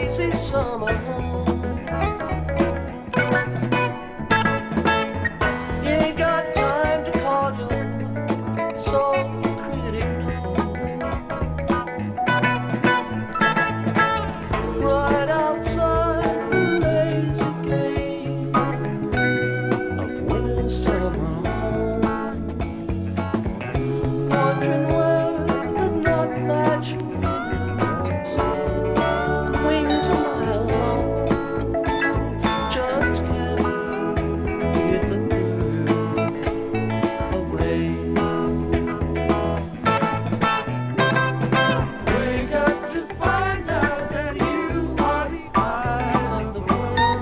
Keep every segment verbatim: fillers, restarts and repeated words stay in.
lazy summer home. You ain't got time to call your soul critic, no. Right outside the lazy gate of winter summer home, wondering where the nut thatch windows, wings a mile long, just can't get the bird away. Wake up to find out that you are the eyes of the world.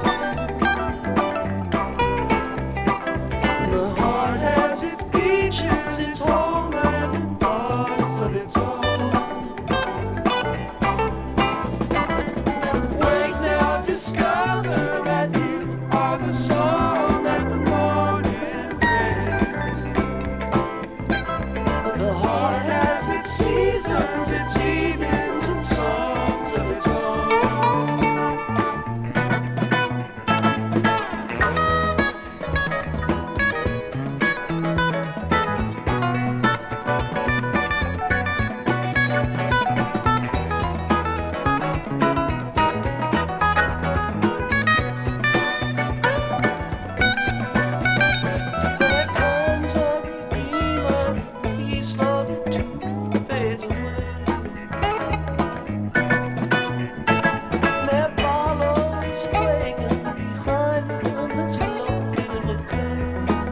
The heart has its beaches, its homeland, and thoughts of its own. Wake now, discover that you are the song that the morning brings. The heart has its seasons, its evenings, and songs of its own. There comes a redeemer, he slowly too fades away. There follows a wagon behind him that's loaded with clay.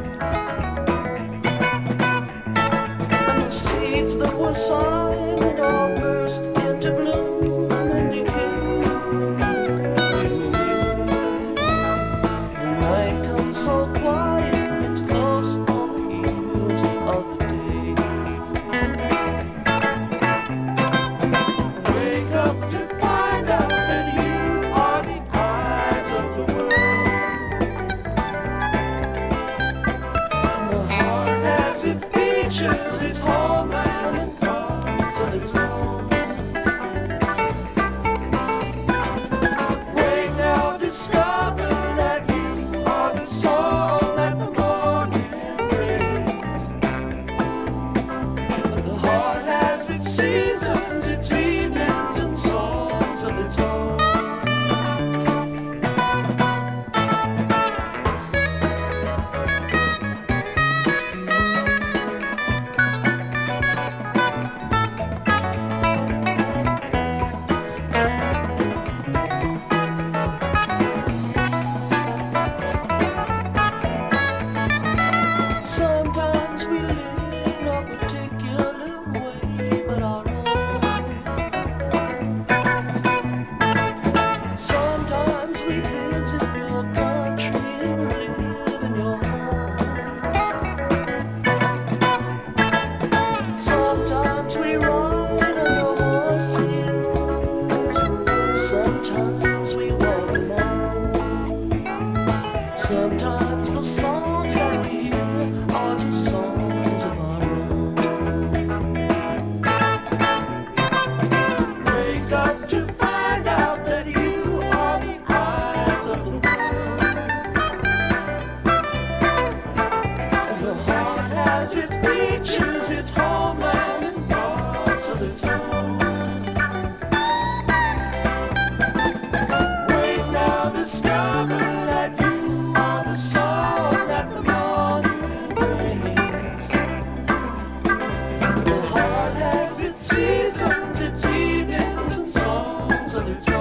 And the seeds that were sown all burst into bloom and decay. The night comes so quiet, it's close on the heels of the day. Wake up to find out that you are the eyes of the world. And the heart has its beaches, its homeland, and thoughts of its own. Wake now, discover that you are the song that the morning brings. The heart has its seasons, its evenings, and songs of its own. Sometimes we live no particular way but our own. Sometimes we visit your country and live in your home. Sometimes we ride on your horses. Sometimes we walk alone. Sometimes the songs that we hear are just songs of our own. Wake up to find out that you are the eyes of the world. And the heart has its beaches, its homeland, and thoughts of its own. Wake now, discover that you are the song that the morning brings. The heart has its seasons, its evenings, and songs of its own.